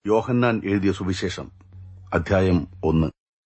യോഹന്നാൻ എഴുതിയ സുവിശേഷം അധ്യായം 1.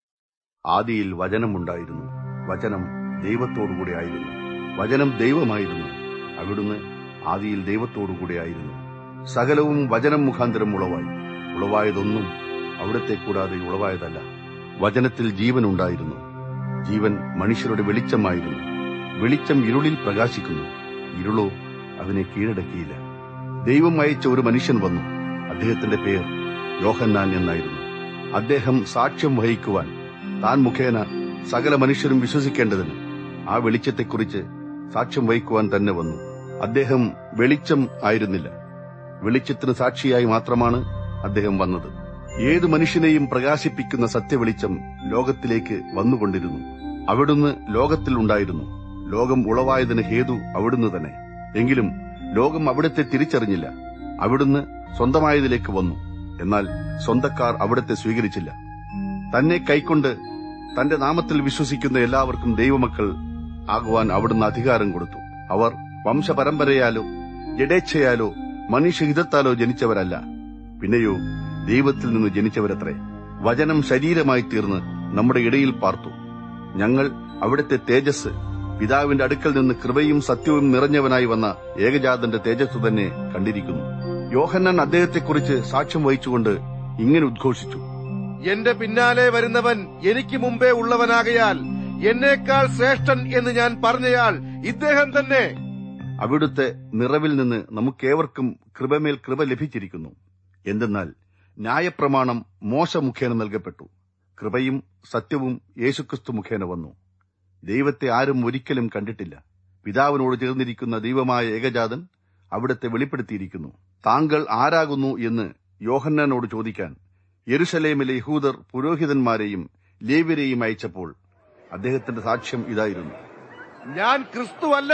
ആദിയിൽ വചനമുണ്ടായിരുന്നു. വചനം ദൈവത്തോടുകൂടെ ആയിരുന്നു. വചനം ദൈവമായിരുന്നു. അവിടുന്ന് ആദിയിൽ ദൈവത്തോടുകൂടെ ആയിരുന്നു. സകലവും വചനം മുഖാന്തരം ഉളവായി. ഉളവായതൊന്നും അവിടത്തെ കൂടാതെ ഉളവായതല്ല. വചനത്തിൽ ജീവനുണ്ടായിരുന്നു. ജീവൻ മനുഷ്യരുടെ വെളിച്ചമായിരുന്നു. വെളിച്ചം ഇരുളിൽ പ്രകാശിക്കുന്നു. ഇരുളോ അതിനെ കീഴടക്കിയില്ല. ദൈവം അയച്ച ഒരു മനുഷ്യൻ വന്നു. അദ്ദേഹത്തിന്റെ പേർ യോഹന്നാൻ എന്നായിരുന്നു. അദ്ദേഹം സാക്ഷ്യം വഹിക്കുവാൻ താൻ മുഖേന സകല മനുഷ്യരും വിശ്വസിക്കേണ്ടതിന് ആ വെളിച്ചത്തെക്കുറിച്ച് സാക്ഷ്യം വഹിക്കുവാൻ തന്നെ വന്നു. അദ്ദേഹം വെളിച്ചം ആയിരുന്നില്ല. വെളിച്ചത്തിന് സാക്ഷിയായി മാത്രമാണ് അദ്ദേഹം വന്നത്. ഏതു മനുഷ്യനെയും പ്രകാശിപ്പിക്കുന്ന സത്യവെളിച്ചം ലോകത്തിലേക്ക് വന്നുകൊണ്ടിരുന്നു. അവിടുന്ന് ലോകത്തിൽ ഉണ്ടായിരുന്നു. ലോകം ഉളവായതിന് ഹേതു അവിടുന്ന് തന്നെ. എങ്കിലും ലോകം അവിടുത്തെ തിരിച്ചറിഞ്ഞില്ല. അവിടുന്ന് സ്വന്തമായതിലേക്ക് വന്നു. എന്നാൽ സ്വന്തക്കാർ അവിടുത്തെ സ്വീകരിച്ചില്ല. തന്നെ കൈക്കൊണ്ട് തന്റെ നാമത്തിൽ വിശ്വസിക്കുന്ന എല്ലാവർക്കും ദൈവമക്കൾ ആകുവാൻ അവിടുന്ന് അധികാരം കൊടുത്തു. അവർ വംശപരമ്പരയാലോ ജഡേച്ഛയാലോ മനുഷ്യഹിതത്താലോ ജനിച്ചവരല്ല, പിന്നെയോ ദൈവത്തിൽ നിന്ന് ജനിച്ചവരത്രേ. വചനം ശരീരമായി തീർന്ന് നമ്മുടെ ഇടയിൽ പാർത്തു. ഞങ്ങൾ അവിടുത്തെ തേജസ്, പിതാവിന്റെ അടുക്കൽ നിന്ന് കൃപയും സത്യവും നിറഞ്ഞവനായി വന്ന ഏകജാതന്റെ തേജസ് തന്നെ കണ്ടിരിക്കുന്നു. യോഹന്നാൻ അദ്ദേഹത്തെക്കുറിച്ച് സാക്ഷ്യം വഹിച്ചുകൊണ്ട് ഇങ്ങനെ ഉദ്ഘോഷിച്ചു: എന്റെ പിന്നാലെ വരുന്നവൻ എനിക്ക് മുമ്പേ ഉള്ളവനാകയാൽ എന്നേക്കാൾ ശ്രേഷ്ഠൻ എന്ന് ഞാൻ പറഞ്ഞയാൾ ഇദ്ദേഹം തന്നെ. അവിടുത്തെ നിറവിൽ നിന്ന് നമുക്കേവർക്കും കൃപമേൽ കൃപ ലഭിച്ചിരിക്കുന്നു. എന്തെന്നാൽ ന്യായപ്രമാണം മോശ മുഖേന നൽകപ്പെട്ടു. കൃപയും സത്യവും യേശുക്രിസ്തു മുഖേന വന്നു. ദൈവത്തെ ആരും ഒരിക്കലും കണ്ടിട്ടില്ല. പിതാവിനോട് ചേർന്നിരിക്കുന്ന ദൈവമായ ഏകജാതൻ അവിടുത്തെ വെളിപ്പെടുത്തിയിരിക്കുന്നു. താങ്കൾ ആരാകുന്നു എന്ന് യോഹന്നാനോട് ചോദിക്കാൻ യെരുശലേമിലെ യഹൂദർ പുരോഹിതന്മാരെയും ലേവ്യരെയും അയച്ചപ്പോൾ അദ്ദേഹത്തിന്റെ സാക്ഷ്യം ഇതായിരുന്നു: ഞാൻ ക്രിസ്തുവല്ല.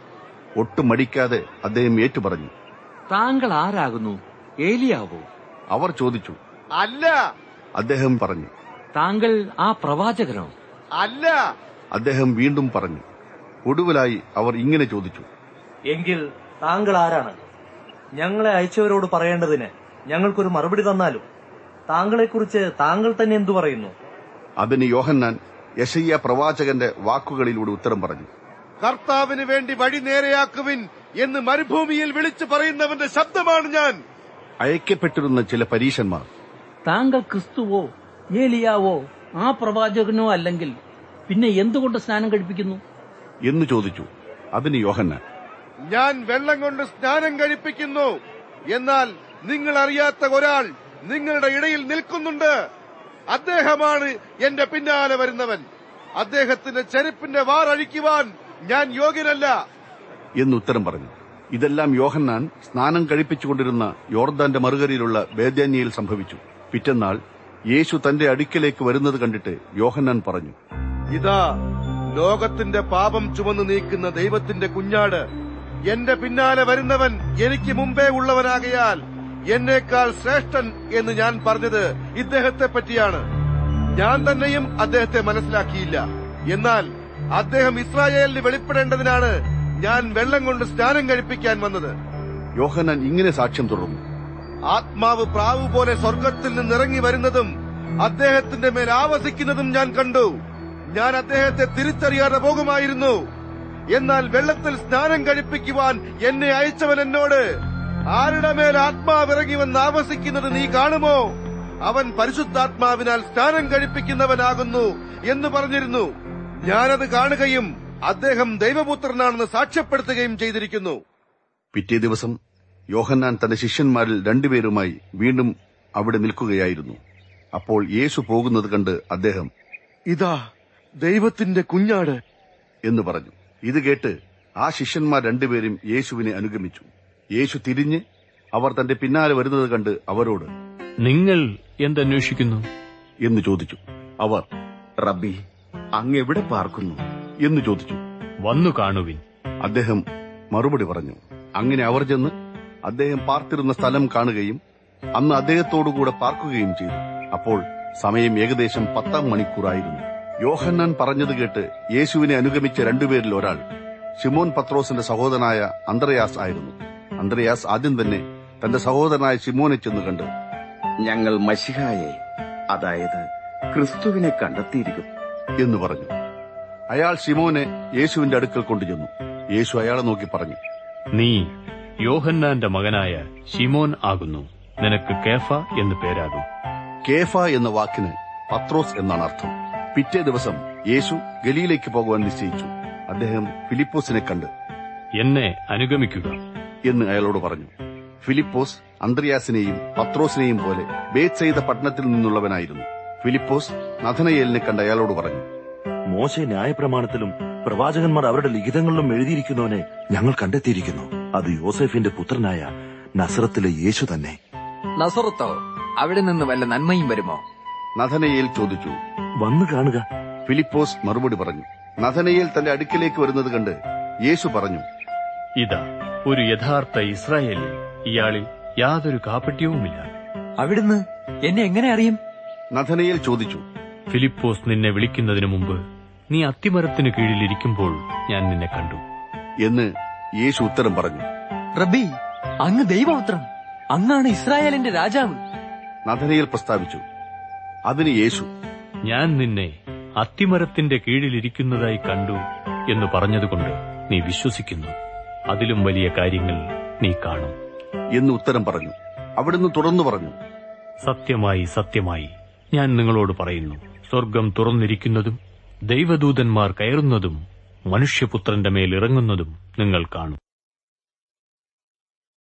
ഒട്ടും മടിക്കാതെ അദ്ദേഹം ഏറ്റുപറഞ്ഞു: താങ്കൾ ആരാകുന്നു? ഏലിയാവോ? അവർ ചോദിച്ചു: അല്ല. അദ്ദേഹം പറഞ്ഞു: താങ്കൾ ആ പ്രവാചകനോ? അല്ല. അദ്ദേഹം വീണ്ടും പറഞ്ഞു. ഒടുവിലായി അവർ ഇങ്ങനെ ചോദിച്ചു: എങ്കിൽ താങ്കൾ ആരാണ്? ഞങ്ങളെ അയച്ചവരോട് പറയേണ്ടതിന് ഞങ്ങൾക്കൊരു മറുപടി തന്നാലും. താങ്കളെക്കുറിച്ച് താങ്കൾ തന്നെ എന്തു പറയുന്നു? അതിന് യോഹന്നാൻ യെശയ്യാ പ്രവാചകന്റെ വാക്കുകളിലൂടെ ഉത്തരം പറഞ്ഞു: കർത്താവിന് വേണ്ടി വഴി നേരെയാക്കുവിൻ എന്ന് മരുഭൂമിയിൽ വിളിച്ചു പറയുന്നവന്റെ ശബ്ദമാണ് ഞാൻ. അയക്കപ്പെട്ടിരുന്ന ചില പരീശന്മാർ: താങ്കൾ ക്രിസ്തുവോ ഏലിയാവോ ആ പ്രവാചകനോ അല്ലെങ്കിൽ പിന്നെ എന്തുകൊണ്ട് സ്നാനം കഴിപ്പിക്കുന്നു എന്ന് ചോദിച്ചു. അതിന് യോഹന്നാൻ: ഞാൻ വെള്ളം കൊണ്ട് സ്നാനം കഴിപ്പിക്കുന്നു. എന്നാൽ നിങ്ങൾ അറിയാത്ത ഒരാൾ നിങ്ങളുടെ ഇടയിൽ നിൽക്കുന്നുണ്ട്. അദ്ദേഹമാണ് എന്റെ പിന്നാലെ വരുന്നവൻ. അദ്ദേഹത്തിന്റെ ചെരുപ്പിന്റെ വാർ അഴിക്കുവാൻ ഞാൻ യോഗ്യനല്ല എന്നുത്തരം പറഞ്ഞു. ഇതെല്ലാം യോഹന്നാൻ സ്നാനം കഴിപ്പിച്ചുകൊണ്ടിരുന്ന യോർദാന്റെ മറുകരയിലുള്ള ബേഥാന്യയിൽ സംഭവിച്ചു. പിറ്റന്നാൾ യേശു തന്റെ അടുക്കലേക്ക് വരുന്നത് കണ്ടിട്ട് യോഹന്നാൻ പറഞ്ഞു: ഇതാ ലോകത്തിന്റെ പാപം ചുമന്നു നീക്കുന്ന ദൈവത്തിന്റെ കുഞ്ഞാട്. എന്റെ പിന്നാലെ വരുന്നവൻ എനിക്ക് മുമ്പേ ഉള്ളവനാകയാൽ എന്നേക്കാൾ ശ്രേഷ്ഠൻ എന്ന് ഞാൻ പറഞ്ഞത് ഇദ്ദേഹത്തെ പറ്റിയാണ്. ഞാൻ തന്നെയും അദ്ദേഹത്തെ മനസ്സിലാക്കിയില്ല. എന്നാൽ അദ്ദേഹം ഇസ്രായേലിന് വെളിപ്പെടേണ്ടതിനാണ് ഞാൻ വെള്ളം കൊണ്ട് സ്നാനം കഴിപ്പിക്കാൻ വന്നത്. യോഹന്നാൻ ഇങ്ങനെ സാക്ഷ്യം തുടർന്നു: ആത്മാവ് പ്രാവ് പോലെ സ്വർഗത്തിൽ നിന്നിറങ്ങി വരുന്നതും അദ്ദേഹത്തിന്റെ മേൽ ആവസിക്കുന്നതും ഞാൻ കണ്ടു. ഞാൻ അദ്ദേഹത്തെ തിരിച്ചറിയാതെ പോകുമായിരുന്നു. എന്നാൽ വെള്ളത്തിൽ സ്നാനം കഴിപ്പിക്കുവാൻ എന്നെ അയച്ചവൻ എന്നോട്, ആരുടെ മേൽ ആത്മാവ് ഇറങ്ങി വന്ന് ആവസിക്കുന്നത് നീ കാണുമോ? അവൻ പരിശുദ്ധാത്മാവിനാൽ സ്നാനം കഴിപ്പിക്കുന്നവനാകുന്നു എന്ന് പറഞ്ഞിരുന്നു. ഞാനത് കാണുകയും അദ്ദേഹം ദൈവപുത്രനാണെന്ന് സാക്ഷ്യപ്പെടുത്തുകയും ചെയ്തിരിക്കുന്നു. പിറ്റേ ദിവസം യോഹന്നാൻ തന്റെ ശിഷ്യന്മാരിൽ രണ്ടുപേരുമായി വീണ്ടും അവിടെ നിൽക്കുകയായിരുന്നു. അപ്പോൾ യേശു പോകുന്നത് കണ്ട് അദ്ദേഹം: ഇതാ ദൈവത്തിന്റെ കുഞ്ഞാട് എന്ന് പറഞ്ഞു. ഇത് കേട്ട് ആ ശിഷ്യന്മാർ രണ്ടുപേരും യേശുവിനെ അനുഗമിച്ചു. യേശു തിരിഞ്ഞ് അവർ തന്റെ പിന്നാലെ വരുന്നത് കണ്ട് അവരോട്: നിങ്ങൾ എന്തന്വേഷിക്കുന്നു എന്ന് ചോദിച്ചു. അവർ: റബ്ബി, അങ്ങ് എവിടെ പാർക്കുന്നു എന്ന് ചോദിച്ചു. വന്നു കാണുവിൻ. അദ്ദേഹം മറുപടി പറഞ്ഞു. അങ്ങനെ അവർ ചെന്ന് അദ്ദേഹം പാർത്തിരുന്ന സ്ഥലം കാണുകയും അന്ന് അദ്ദേഹത്തോടുകൂടെ പാർക്കുകയും ചെയ്തു. അപ്പോൾ സമയം ഏകദേശം 10 മണിക്കൂറായിരുന്നു. യോഹന്നാൻ പറഞ്ഞത് കേട്ട് യേശുവിനെ അനുഗമിച്ച രണ്ടുപേരിൽ ഒരാൾ ശിമോൻ പത്രോസിന്റെ സഹോദരനായ അന്ത്രയാസ് ആയിരുന്നു. അന്ത്രയാസ് ആദ്യം തന്നെ തന്റെ സഹോദരനായ ശിമോനെ ചെന്ന് കണ്ട് ഞങ്ങൾ മശിഹായെ, അതായത് ക്രിസ്തുവിനെ കണ്ടെത്തിയിരിക്കുന്നു എന്ന് പറഞ്ഞു. അയാൾ ശിമോനെ യേശുവിന്റെ അടുക്കൽ കൊണ്ടുചെന്നു. യേശു അയാളെ നോക്കി പറഞ്ഞു, നീ യോഹന്നാന്റെ മകനായ ശിമോൻ ആകുന്നു. നിനക്ക് കേഫ എന്ന് പേരാകും. കേഫ എന്ന വാക്കിന് പത്രോസ് എന്നാണ് അർത്ഥം. പിറ്റേ ദിവസം യേശു ഗലീലയ്ക്ക് പോകുവാൻ നിശ്ചയിച്ചു. അദ്ദേഹം ഫിലിപ്പോസിനെ കണ്ട്, എന്നെ അനുഗമിക്കുക എന്ന് അയാളോട് പറഞ്ഞു. ഫിലിപ്പോസ് അന്ത്രയാസിനെയും പത്രോസിനെയും പോലെ ബേത്സയിദ പട്ടണത്തിൽ നിന്നുള്ളവനായിരുന്നു. ഫിലിപ്പോസ് നഥനയേലിനെ കണ്ട് അയാളോട് പറഞ്ഞു, മോശെ ന്യായപ്രമാണത്തിലും പ്രവാചകന്മാർ അവരുടെ ലിഖിതങ്ങളിലും എഴുതിയിരിക്കുന്നവനെ ഞങ്ങൾ കണ്ടെത്തിയിരിക്കുന്നു. അത് യോസേഫിന്റെ പുത്രനായ നസറത്തിലെ യേശു തന്നെ. നസറത്തോ? അവിടെ നിന്ന് വല്ല നന്മയും വരുമോ? നഥനയേൽ ചോദിച്ചു. വന്നു കാണുക. ഫിലിപ്പോസ് മറുപടി പറഞ്ഞു. നഥനയേൽ തന്റെ അടുക്കിലേക്ക് വരുന്നത് കണ്ട് യേശു പറഞ്ഞു, ഇതാ ഒരു യഥാർത്ഥ ഇസ്രായേലി. ഇയാളിൽ യാതൊരു കാപട്യവുമില്ല. അവിടുന്ന് എന്നെ എങ്ങനെ അറിയും? നഥനയേൽ ചോദിച്ചു. ഫിലിപ്പോസ് നിന്നെ വിളിക്കുന്നതിനു മുമ്പ് നീ അത്തിമരത്തിന് കീഴിലിരിക്കുമ്പോൾ ഞാൻ നിന്നെ കണ്ടു എന്ന് യേശു ഉത്തരം പറഞ്ഞു. റബ്ബി, അങ്ങ് ദൈവപുത്രൻ, അങ്ങാണ് ഇസ്രായേലിന്റെ രാജാവ്. നഥനയേൽ പ്രസ്താവിച്ചു. അതിന് യേശു, ഞാൻ നിന്നെ അത്തിമരത്തിന്റെ കീഴിലിരിക്കുന്നതായി കണ്ടു എന്ന് പറഞ്ഞതുകൊണ്ട് നീ വിശ്വസിക്കുന്നു. അതിലും വലിയ കാര്യങ്ങൾ നീ കാണും എന്ന് ഉത്തരം പറഞ്ഞു. അവിടുന്ന് തുടർന്നു പറഞ്ഞു, സത്യമായി സത്യമായി ഞാൻ നിങ്ങളോട് പറയുന്നു, സ്വർഗം തുറന്നിരിക്കുന്നതും ദൈവദൂതന്മാർ കയറുന്നതും മനുഷ്യപുത്രന്റെ മേൽ ഇറങ്ങുന്നതും നിങ്ങൾ കാണും.